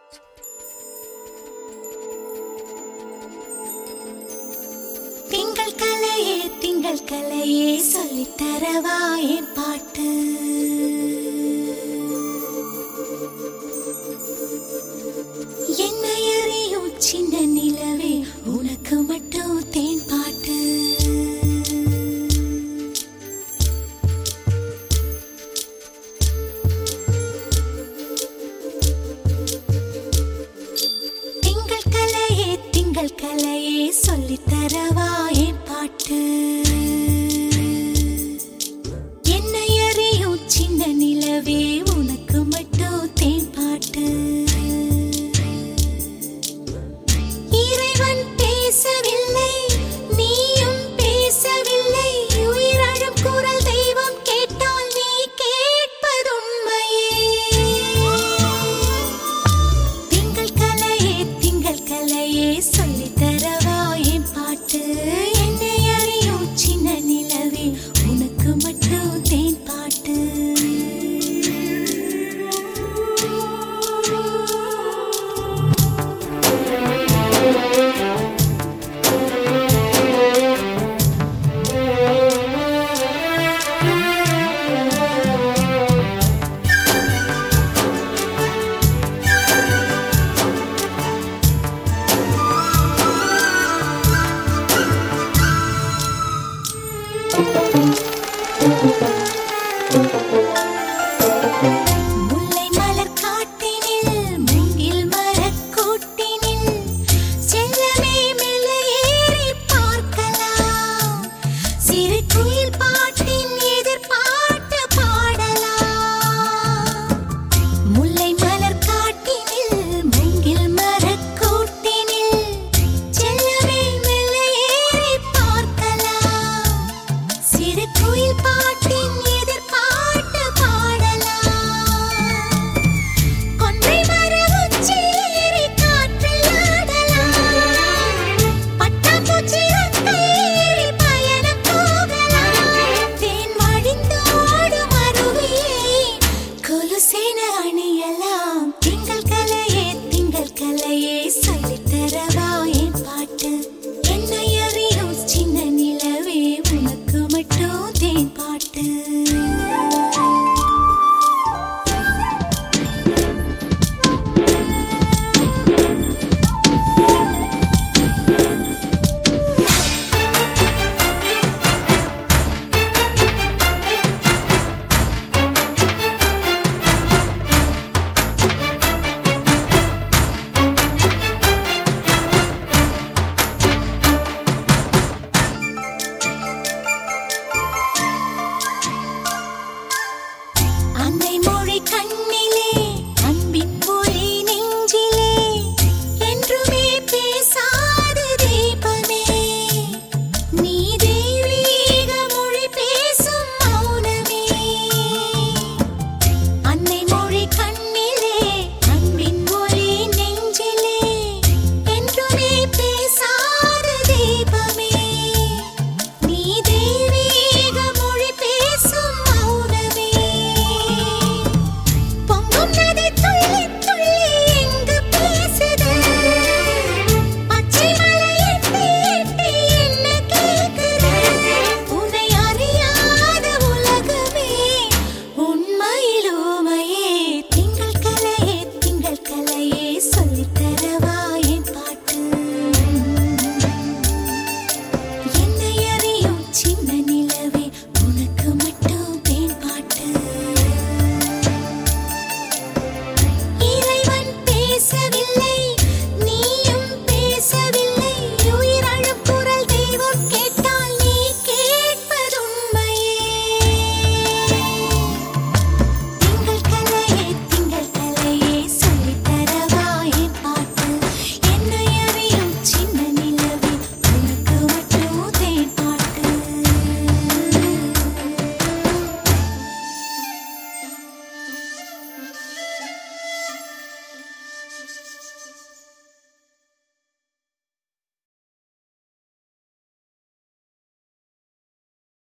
திங்கள் கலையே திங்கள் கலையே சொல்லித்தரவா என் பாட்டு. என்னை அறியும் சின்ன நிலவே உனக்கு மட்டும் தேன் பாட்டு. திங்கள் கலையே சொல்லித்தரவா என் பாட்டு. என்னை அறியும் சின்ன நிலவே உனக்கு மட்டும் தேன் பாட்டு. இறைவன் பேசவில்லை, நீயும் பேசவில்லை, உயிரழும் குரல் தெய்வம் கேட்டால் நீ கேட்பதுண்மையே. திங்கள் கலையே சொல்லித்தரவா என் பாட்டு. என்னை அறியும் சின்ன நிலவே உனக்கு மட்டும் தேன் பாட்டு. முல்லை மலர் காட்டினில் மூங்கில் மரக் கூட்டினில் செல்லமே மெல்ல ஏறி பார்க்கலாம். சிறு குயில் பாட்டின் எதிர்பார்த்து பாடலாம். முல்லை மலர் காட்டினில் மூங்கில் மரக் கூட்டினில் செல்லமே மெல்ல ஏறி பார்க்கலாம். சிறு குயில் பாட்டின் எதிர்பார்த்து பாடலாம். கொன்றை மர உச்சியேறி காற்றில் ஆடலாம். பட்டாம்பூச்சி ரக்கையேறி பயணம் போகலாம். தேன் வழிந்தோடும் அருவியை கொலுசென அணியலாம். திங்கள் கலையே சொல்லித்தரவா என் பாட்டு. என்னை அறியும் சின்ன நிலவே உனக்கு மட்டும் தேன் பாட்டு. அன்னை மொழி கண்ணிலே